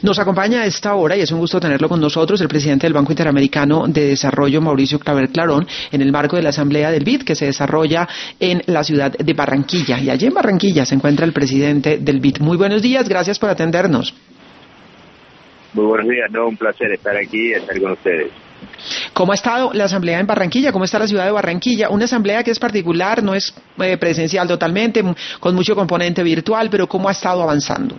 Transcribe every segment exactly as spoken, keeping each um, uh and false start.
Nos acompaña a esta hora, y es un gusto tenerlo con nosotros, el presidente del Banco Interamericano de Desarrollo, Mauricio Claver Clarón, en el marco de la Asamblea del B I D que se desarrolla en la ciudad de Barranquilla. Y allí en Barranquilla se encuentra el presidente del B I D. Muy buenos días, gracias por atendernos. Muy buenos días, no, un placer estar aquí y estar con ustedes. ¿Cómo ha estado la asamblea en Barranquilla? ¿Cómo está la ciudad de Barranquilla? Una asamblea que es particular, no es eh, presencial totalmente, con mucho componente virtual, pero ¿cómo ha estado avanzando?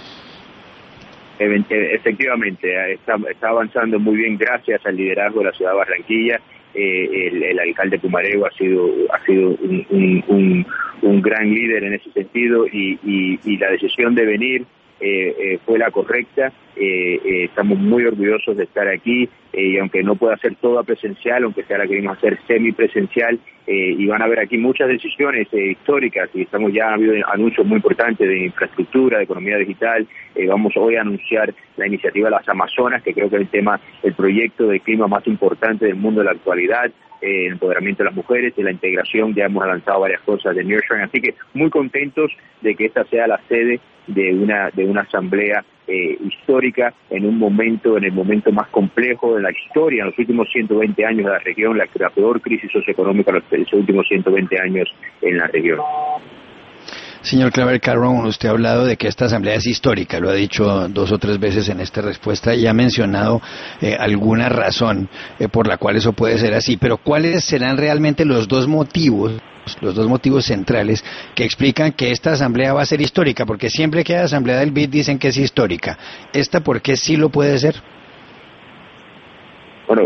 Efectivamente, está, está avanzando muy bien gracias al liderazgo de la ciudad de Barranquilla. Eh, el, el alcalde Pumarejo ha sido ha sido un, un, un, un gran líder en ese sentido y, y, y la decisión de venir eh, eh, fue la correcta. Eh, eh, estamos muy orgullosos de estar aquí eh, y aunque no pueda ser toda presencial, aunque sea la queremos hacer semipresencial, eh, y van a haber aquí muchas decisiones eh, históricas y estamos ya ha habido anuncios muy importantes de infraestructura, de economía digital. Eh, vamos hoy a anunciar la iniciativa de las Amazonas, que creo que es el tema, el proyecto de clima más importante del mundo de la actualidad. Eh, el empoderamiento de las mujeres, de la integración, ya hemos lanzado varias cosas de nearshoring, así que muy contentos de que esta sea la sede de una de una asamblea eh, histórica en un momento, en el momento más complejo de la historia, en los últimos ciento veinte años de la región, la, la peor crisis socioeconómica de los últimos ciento veinte años en la región. Señor Claver Clarón, usted ha hablado de que esta asamblea es histórica, lo ha dicho dos o tres veces en esta respuesta y ha mencionado eh, alguna razón eh, por la cual eso puede ser así, pero ¿cuáles serán realmente los dos motivos, los dos motivos centrales que explican que esta asamblea va a ser histórica? Porque siempre que hay asamblea del B I D dicen que es histórica. ¿Esta por qué sí lo puede ser? Bueno,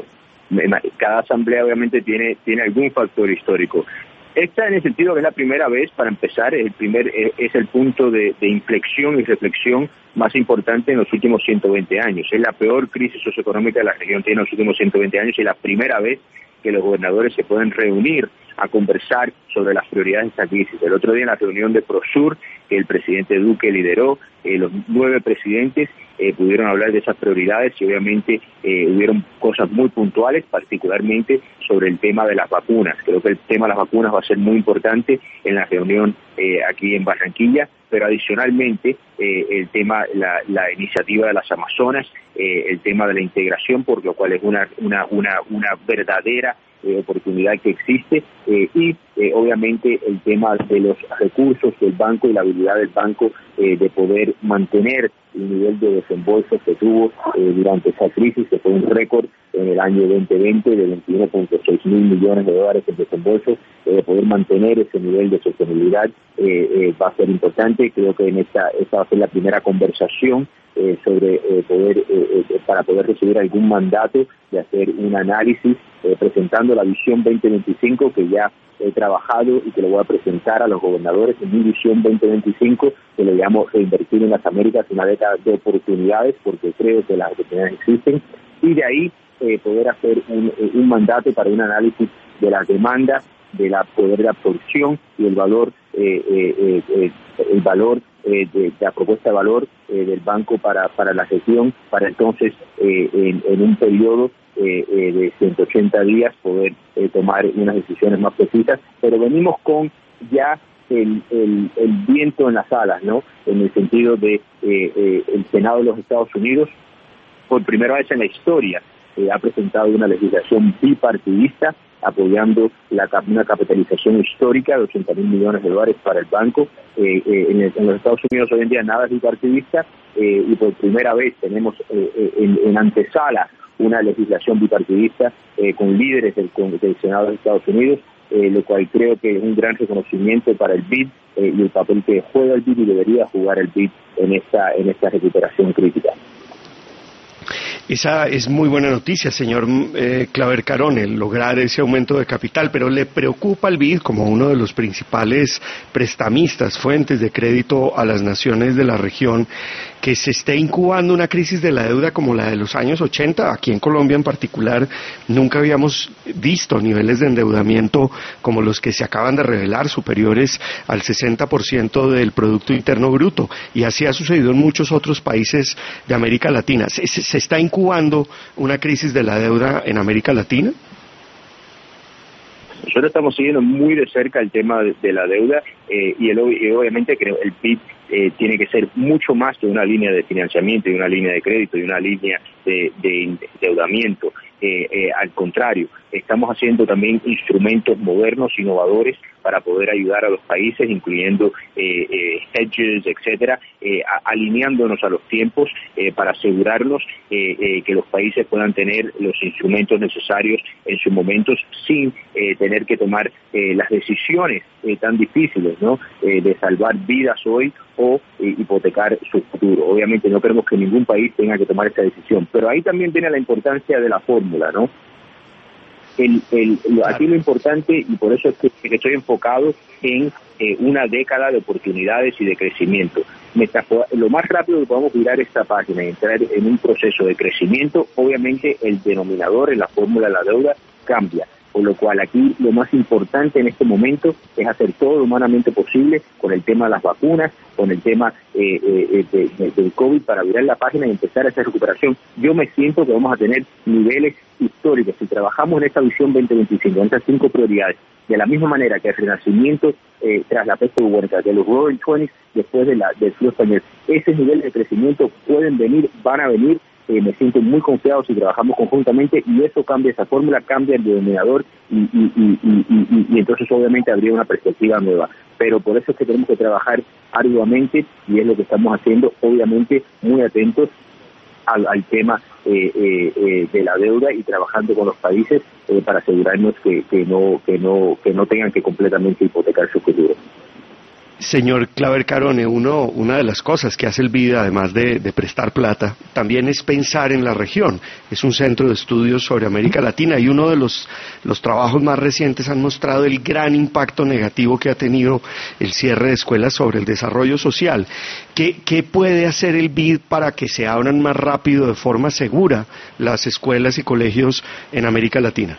cada asamblea obviamente tiene, tiene algún factor histórico. Esta, en el sentido que es la primera vez, para empezar, es el primer es el punto de, de inflexión y reflexión más importante en los últimos ciento veinte años. Es la peor crisis socioeconómica de la región tiene en los últimos ciento veinte años y es la primera vez que los gobernadores se pueden reunir a conversar sobre las prioridades de esta crisis. El otro día en la reunión de Prosur, que el presidente Duque lideró, eh, los nueve presidentes eh, pudieron hablar de esas prioridades y obviamente eh, hubieron cosas muy puntuales, particularmente sobre el tema de las vacunas. Creo que el tema de las vacunas va a ser muy importante en la reunión eh, aquí en Barranquilla, pero adicionalmente eh, el tema, la, la iniciativa de las Amazonas, eh, el tema de la integración, por lo cual es una, una, una, una verdadera Eh, oportunidad que existe eh, y eh, obviamente el tema de los recursos del banco y la habilidad del banco eh, de poder mantener el nivel de desembolsos que tuvo eh, durante esa crisis, que fue un récord en el año veinte veinte de veintiuno punto seis mil millones de dólares en desembolsos, eh, poder mantener ese nivel de sostenibilidad eh, eh, va a ser importante. Creo que en esta, esta va a ser la primera conversación eh, sobre eh, poder eh, eh, para poder recibir algún mandato de hacer un análisis eh, presentando la visión veinte veinticinco que ya he trabajado y que le voy a presentar a los gobernadores en mi visión veinte veinticinco, que le llamo reinvertir en las Américas, una década de oportunidades, porque creo que las oportunidades existen, y de ahí eh, poder hacer un, un mandato para un análisis de las demandas, de la poder de absorción y el valor eh, eh, eh, el valor eh, de, de la propuesta de valor eh, del banco para para la gestión, para entonces eh, en, en un periodo eh, eh, de ciento ochenta días poder eh, tomar unas decisiones más precisas, pero venimos con ya el, el, el viento en las alas, ¿no? En el sentido de eh, eh, el Senado de los Estados Unidos, por primera vez en la historia, eh, ha presentado una legislación bipartidista apoyando la, una capitalización histórica de ochenta mil millones de dólares para el banco. Eh, eh, en, el, en los Estados Unidos hoy en día nada es bipartidista eh, y por primera vez tenemos eh, en, en antesala una legislación bipartidista eh, con líderes del, con, del Senado de Estados Unidos, eh, lo cual creo que es un gran reconocimiento para el B I D eh, y el papel que juega el B I D y debería jugar el B I D en esta, en esta recuperación crítica. Esa es muy buena noticia, señor eh, Claver Clarón, el lograr ese aumento de capital, pero ¿le preocupa al B I D como uno de los principales prestamistas, fuentes de crédito a las naciones de la región, que se esté incubando una crisis de la deuda como la de los años ochenta? Aquí en Colombia en particular nunca habíamos visto niveles de endeudamiento como los que se acaban de revelar, superiores al sesenta por ciento del Producto Interno Bruto, y así ha sucedido en muchos otros países de América Latina. ¿Se, se, se está incubando una crisis de la deuda en América Latina? Nosotros estamos siguiendo muy de cerca el tema de, de la deuda eh, y, el, y obviamente creo el B I D eh, tiene que ser mucho más que una línea de financiamiento y una línea de crédito y una línea de, de endeudamiento. Eh, eh, al contrario, estamos haciendo también instrumentos modernos, innovadores, para poder ayudar a los países, incluyendo eh, eh, hedges, etcétera, eh, a, alineándonos a los tiempos eh, para asegurarnos eh, eh, que los países puedan tener los instrumentos necesarios en sus momentos sin eh, tener que tomar eh, las decisiones eh, tan difíciles, ¿no? Eh, de salvar vidas hoy o eh, hipotecar su futuro. Obviamente no queremos que ningún país tenga que tomar esta decisión, pero ahí también viene la importancia de la fórmula, ¿no? El, el, aquí lo importante, y por eso es que, que estoy enfocado en eh, una década de oportunidades y de crecimiento. Mientras, lo más rápido que podamos virar esta página y entrar en un proceso de crecimiento, obviamente el denominador en la fórmula de la deuda cambia. Por lo cual aquí lo más importante en este momento es hacer todo lo humanamente posible con el tema de las vacunas, con el tema eh, eh, de, de, del COVID para virar la página y empezar esa recuperación. Yo me siento que vamos a tener niveles históricos. Si trabajamos en esta visión veinte veinticinco, en estas cinco prioridades, de la misma manera que el renacimiento eh, tras la peste bubónica, de los Roaring Twenties, después de la, del frío español, esos niveles de crecimiento pueden venir, van a venir. Eh, me siento muy confiado si trabajamos conjuntamente y eso cambia, esa fórmula cambia el denominador y, y, y, y, y, y entonces obviamente habría una perspectiva nueva. Pero por eso es que tenemos que trabajar arduamente y es lo que estamos haciendo, obviamente muy atentos al, al tema eh, eh, eh, de la deuda y trabajando con los países eh, para asegurarnos que, que no que no que no tengan que completamente hipotecar su futuro. Señor Claver Carone, uno, una de las cosas que hace el BID, además de, de prestar plata, también es pensar en la región. Es un centro de estudios sobre América Latina y uno de los, los trabajos más recientes han mostrado el gran impacto negativo que ha tenido el cierre de escuelas sobre el desarrollo social. ¿Qué, qué puede hacer el BID para que se abran más rápido, de forma segura, las escuelas y colegios en América Latina?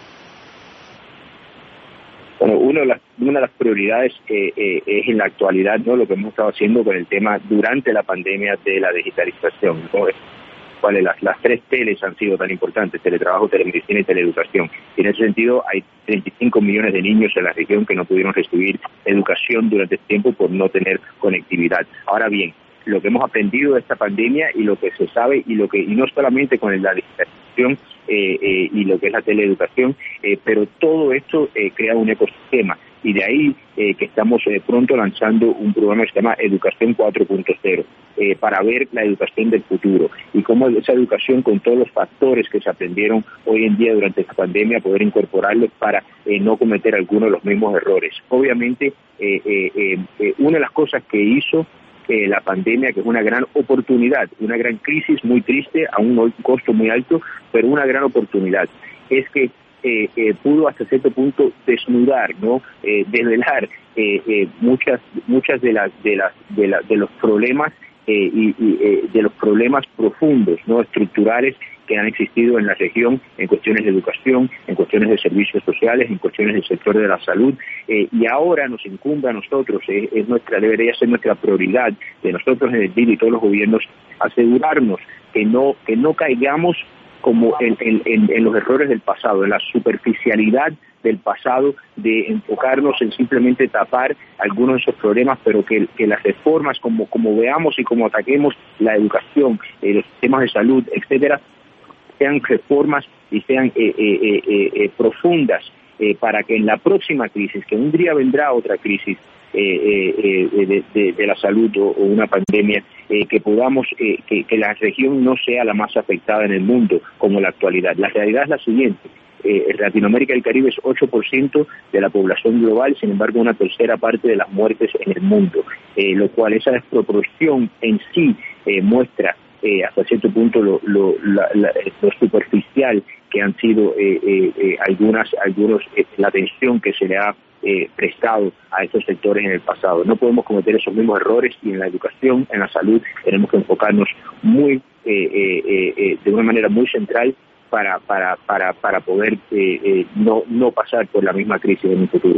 Bueno, una de las, una de las prioridades eh, eh, es en la actualidad, ¿no?, lo que hemos estado haciendo con el tema durante la pandemia de la digitalización, ¿no? Cuáles las, las tres teles han sido tan importantes: teletrabajo, telemedicina y teleeducación. Y en ese sentido hay treinta y cinco millones de niños en la región que no pudieron recibir educación durante este tiempo por no tener conectividad. Ahora bien, lo que hemos aprendido de esta pandemia y lo que se sabe y lo que y no solamente con la digitalización eh, eh, y lo que es la teleeducación, eh, pero todo esto eh, crea un ecosistema y de ahí eh, que estamos eh, pronto lanzando un programa que se llama Educación cuatro punto cero eh, para ver la educación del futuro y cómo esa educación con todos los factores que se aprendieron hoy en día durante esta pandemia poder incorporarlos para eh, no cometer algunos de los mismos errores. Obviamente eh, eh, eh, una de las cosas que hizo Eh, la pandemia, que es una gran oportunidad, una gran crisis muy triste, a un costo muy alto, pero una gran oportunidad, es que eh, eh, pudo hasta cierto punto desnudar, ¿no? Eh, desvelar eh, eh, muchas muchas de las de las de, la, de los problemas eh, y, y eh, de los problemas profundos, ¿no?, estructurales que han existido en la región en cuestiones de educación, en cuestiones de servicios sociales, en cuestiones del sector de la salud, eh, y ahora nos incumbe a nosotros, eh, es nuestra debería ser nuestra prioridad de nosotros en el B I D y todos los gobiernos, asegurarnos que no que no caigamos como en, en, en, en los errores del pasado, en la superficialidad del pasado, de enfocarnos en simplemente tapar algunos de esos problemas, pero que, que las reformas, como, como veamos y como ataquemos la educación, eh, los sistemas de salud, etcétera, sean reformas y sean eh, eh, eh, eh, profundas eh, para que en la próxima crisis, que un día vendrá otra crisis eh, eh, eh, de, de, de la salud o, o una pandemia, eh, que podamos, eh, que, que la región no sea la más afectada en el mundo como la actualidad. La realidad es la siguiente: eh, Latinoamérica y el Caribe es ocho por ciento de la población global, sin embargo una tercera parte de las muertes en el mundo, eh, lo cual esa desproporción en sí eh, muestra Eh, hasta cierto punto lo, lo, la, la, lo superficial que han sido eh, eh, eh, algunas algunos eh, la atención que se le ha eh, prestado a estos sectores en el pasado. No podemos cometer esos mismos errores y en la educación, en la salud, tenemos que enfocarnos muy eh, eh, eh, de una manera muy central para para para para poder eh, eh, no no pasar por la misma crisis en el futuro.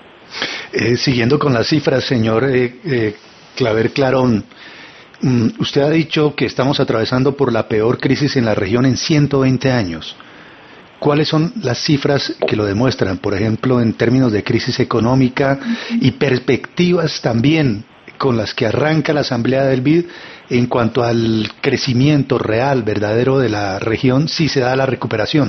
Eh, siguiendo con las cifras, señor eh, eh, Claver Clarón, usted ha dicho que estamos atravesando por la peor crisis en la región en ciento veinte años. ¿Cuáles son las cifras que lo demuestran? Por ejemplo, en términos de crisis económica y perspectivas también con las que arranca la Asamblea del B I D en cuanto al crecimiento real, verdadero de la región, si se da la recuperación.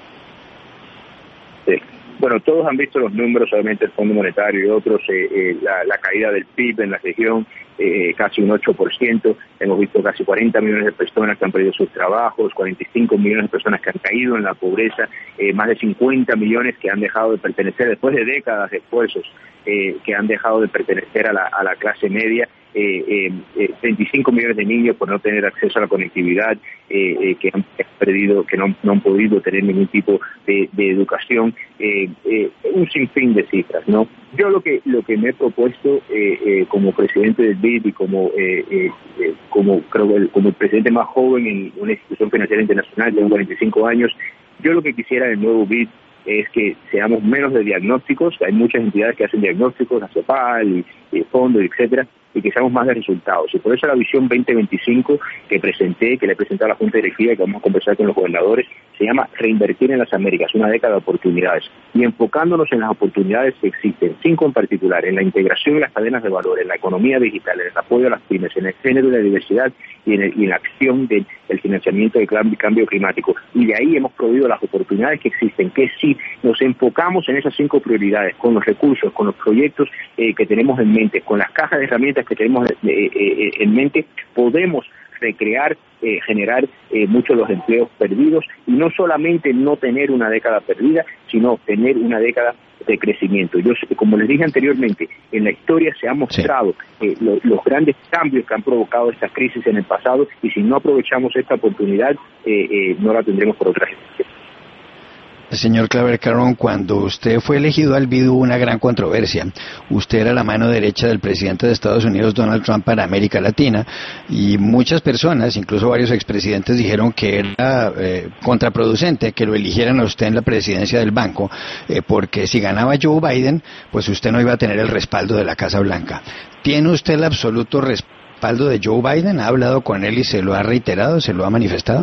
Sí. Bueno, todos han visto los números, obviamente el Fondo Monetario y otros, eh, eh, la, la caída del P I B en la región, eh, casi un ocho por ciento, hemos visto casi cuarenta millones de personas que han perdido sus trabajos, cuarenta y cinco millones de personas que han caído en la pobreza, eh, más de cincuenta millones que han dejado de pertenecer, después de décadas de esfuerzos, eh, que han dejado de pertenecer a la, a la clase media, eh, eh, eh, veinticinco millones de niños por no tener acceso a la conectividad, eh, eh, que han perdido, que no, no han podido tener ningún tipo de, de educación, eh, eh, un sinfín de cifras, ¿no? Yo lo que lo que me he propuesto eh, eh, como presidente del B I D y como eh, eh, eh, como creo el, como el presidente más joven en una institución financiera internacional de cuarenta y cinco años, yo lo que quisiera del nuevo B I D es que seamos menos de diagnósticos. Hay muchas entidades que hacen diagnósticos, la CEPAL y, y Fondo, etcétera, y que seamos más de resultados. Y por eso la visión veinte veinticinco que presenté, que le he presentado a la Junta Directiva y que vamos a conversar con los gobernadores, se llama Reinvertir en las Américas, una década de oportunidades. Y enfocándonos en las oportunidades que existen, cinco en particular, en la integración de las cadenas de valor, en la economía digital, en el apoyo a las pymes, en el género y la diversidad y en, el, y en la acción del el financiamiento del cambio climático. Y de ahí hemos prohibido las oportunidades que existen, que si nos enfocamos en esas cinco prioridades, con los recursos, con los proyectos eh, que tenemos en mente, con las cajas de herramientas que tenemos eh, eh, en mente, podemos recrear, eh, generar eh, muchos de los empleos perdidos y no solamente no tener una década perdida, sino tener una década de crecimiento. Yo, como les dije anteriormente, en la historia se ha mostrado sí. eh, lo, los grandes cambios que han provocado estas crisis en el pasado y si no aprovechamos esta oportunidad, eh, eh, no la tendremos por otra gente. Señor Claver Carón, cuando usted fue elegido al B I D hubo una gran controversia. Usted era la mano derecha del presidente de Estados Unidos, Donald Trump, para América Latina, y muchas personas, incluso varios expresidentes, dijeron que era eh, contraproducente que lo eligieran a usted en la presidencia del banco, eh, porque si ganaba Joe Biden, pues usted no iba a tener el respaldo de la Casa Blanca. ¿Tiene usted el absoluto respaldo de Joe Biden? ¿Ha hablado con él y se lo ha reiterado, se lo ha manifestado?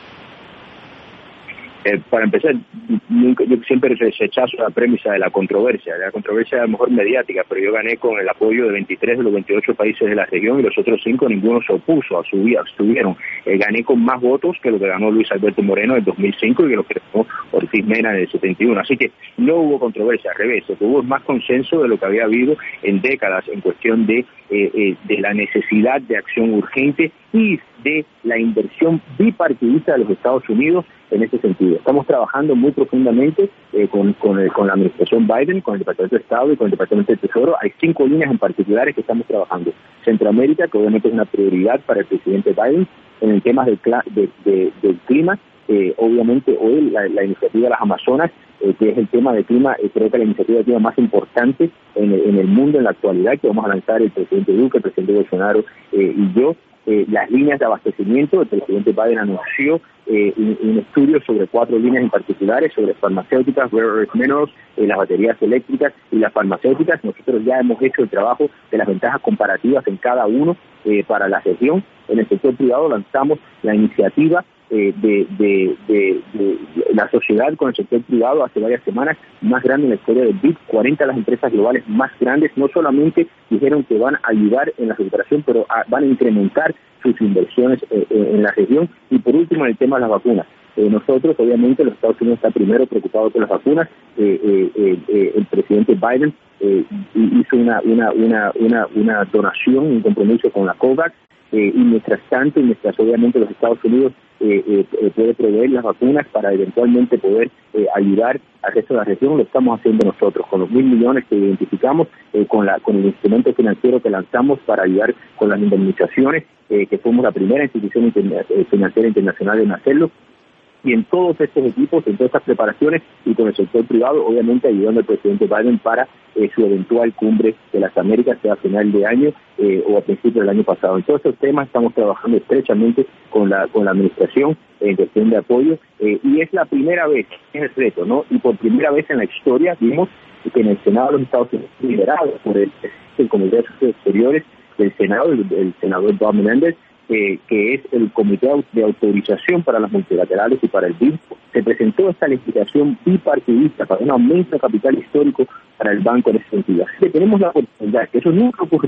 Eh, para empezar, nunca, yo siempre rechazo la premisa de la controversia. La controversia es a lo mejor mediática, pero yo gané con el apoyo de veintitrés de los veintiocho países de la región y los otros cinco ninguno se opuso, abstuvieron. Eh, gané con más votos que lo que ganó Luis Alberto Moreno en el dos mil cinco y que lo que ganó Ortiz Mena en el setenta y uno. Así que no hubo controversia, al revés, lo que hubo más consenso de lo que había habido en décadas en cuestión de, eh, eh, de la necesidad de acción urgente y de la inversión bipartidista de los Estados Unidos en ese sentido. Estamos trabajando muy profundamente eh, con, con, el, con la administración Biden, con el Departamento de Estado y con el Departamento de Tesoro. Hay cinco líneas en particulares que estamos trabajando. Centroamérica, que obviamente es una prioridad para el presidente Biden, en el tema del, de, de, del clima. Eh, obviamente hoy la, la iniciativa de las Amazonas, eh, que es el tema de clima, eh, creo que la iniciativa de clima más importante en, en el mundo en la actualidad, que vamos a lanzar el presidente Duque, el presidente Bolsonaro eh, y yo. Eh, las líneas de abastecimiento, el presidente Biden anunció eh, un, un estudio sobre cuatro líneas en particulares, sobre farmacéuticas, rare earth minerals, eh, las baterías eléctricas y las farmacéuticas. Nosotros ya hemos hecho el trabajo de las ventajas comparativas en cada uno eh, para la región. En el sector privado lanzamos la iniciativa eh, de, de, de, de, de la sociedad con el sector privado hace varias semanas, más grande en la historia del B I D. cuarenta de las empresas globales más grandes no solamente dijeron que van a ayudar en la recuperación, pero a, van a incrementar sus inversiones eh, eh, en la región. Y por último, en el tema de las vacunas. Eh, nosotros, obviamente, los Estados Unidos está primero preocupado por las vacunas. Eh, eh, eh, eh, el presidente Biden eh, hizo una, una, una, una, una donación, un compromiso con la COVAX. Eh, y mientras tanto, y mientras obviamente los Estados Unidos eh, eh, puede proveer las vacunas para eventualmente poder eh, ayudar al resto de la región, lo estamos haciendo nosotros, con los mil millones que identificamos, eh, con, la, con el instrumento financiero que lanzamos para ayudar con las indemnizaciones, eh, que fuimos la primera institución interna- financiera internacional en hacerlo. Y en todos estos equipos, en todas estas preparaciones y con el sector privado, obviamente ayudando al presidente Biden para eh, su eventual cumbre de las Américas, sea a final de año eh, o a principios del año pasado. En todos estos temas estamos trabajando estrechamente con la con la administración en cuestión de apoyo eh, y es la primera vez, es el reto, ¿no? Y por primera vez en la historia vimos que en el Senado de los Estados Unidos, liderado por el, el Comité de Asuntos Exteriores del Senado, el, el senador Bob Menendez, Eh, que es el Comité de Autorización para las Multilaterales y para el B I D, se presentó esta legislación bipartidista para un aumento de capital histórico para el banco en ese sentido. Así que tenemos la oportunidad, que eso nunca ha ocurrido,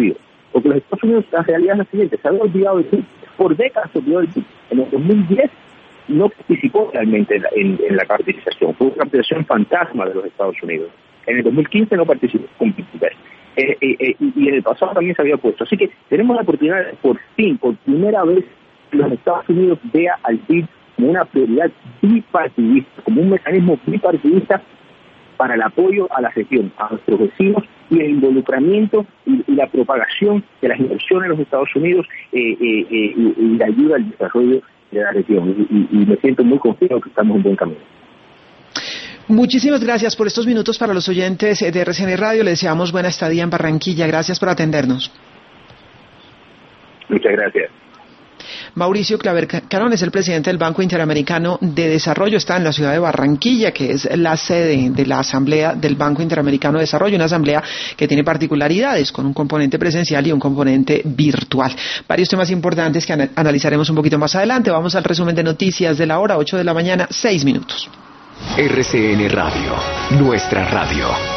Porque los Estados Unidos, la realidad es la siguiente, se había olvidado del B I D, por décadas se olvidó del B I D. En el dos mil diez no participó realmente en la, en, en la capitalización, fue una capitalización fantasma de los Estados Unidos. En el dos mil quince no participó con B I D. Eh, eh, eh, y en el pasado también se había puesto. Así que tenemos la oportunidad, de, por fin, por primera vez, que los Estados Unidos vea al B I D como una prioridad bipartidista, como un mecanismo bipartidista para el apoyo a la región, a nuestros vecinos y el involucramiento y, y la propagación de las inversiones en los Estados Unidos eh, eh, eh, y, y la ayuda al desarrollo de la región. Y, y, y me siento muy confiado que estamos en buen camino. Muchísimas gracias por estos minutos para los oyentes de R C N Radio. Le deseamos buena estadía en Barranquilla. Gracias por atendernos. Muchas gracias. Mauricio Claver Carón es el presidente del Banco Interamericano de Desarrollo, está en la ciudad de Barranquilla, que es la sede de la Asamblea del Banco Interamericano de Desarrollo, una asamblea que tiene particularidades, con un componente presencial y un componente virtual. Varios temas importantes que an- analizaremos un poquito más adelante. Vamos al resumen de noticias de la hora, ocho de la mañana, seis minutos. R C N Radio, nuestra radio.